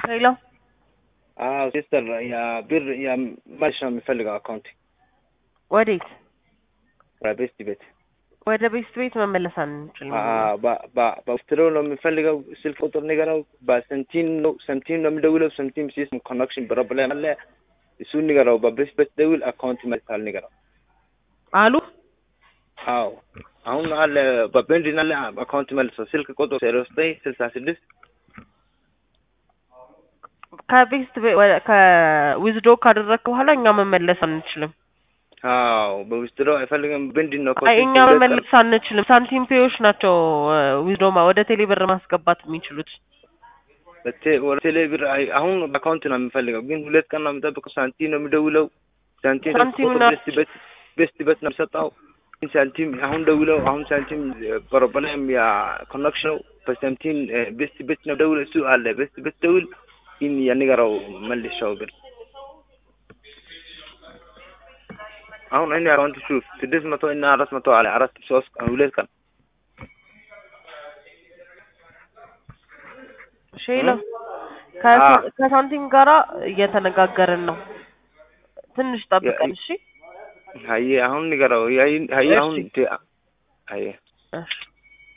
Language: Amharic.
ሄሎ ሲስተር ብር ማሽ ነው የሚፈልገው አካውንት ወዴት? ቤስት ቤት ወደ ቤስት ቤት መመለስ አንችልም። በውስጥሮ ነው የሚፈልገው። ስልክ ቁጥር ንገረው። በሰንቲም ነው የሚደውለው። ሰንቲም ሲስተም ኮኔክሽን ፕሮብሌም አለ። እሱን ንገረው። በቤስት ቤት ደውል። አካውንት ይመልሳል ንገረው አሉ። አዎ አሁን አለ በቤንዲን አለ አካውንት መልሰው። ስልክ ቁጥር 0966 ከቤስት ከዊዝዶ ካደረግክ በኋላ እኛ መመለስ አንችልም። አዎ በውስጥሮ አይፈልግም። ቤንዲን ነው እኛ መመለስ አንችልም። ሳንቲም ፔዎች ናቸው ዊዝዶማ ወደ ቴሌብር ማስገባት የሚችሉት። ወደ ቴሌብር አሁን አካውንት ነው የሚፈልገው፣ ግን 2 ቀን ነው የሚጠብቀው። ሳንቲም ነው የሚደውለው። ሳንቲም ቤስት ቤት ነው የሚሰጠው። ሳንቲም አሁን ደውለው አሁን ሳንቲም ፕሮብሌም ያ ኮኔክሽን በሳንቲም ቤስት ቤት ነው ደውለው። እሱ አለ ቤስት ቤት ደውል ይሄን ያንገራው መልሻው ብር አሁን እኔ አካውንት ሹፍ 600 እና 400 አለ 3 ቀን 2 ቀን ሼሎ ከሳንቲም ጋራ እየተነጋገርን ነው። ትንሽ ጠብቀን እሺ። አሁን ንገረው። አሁን እሺ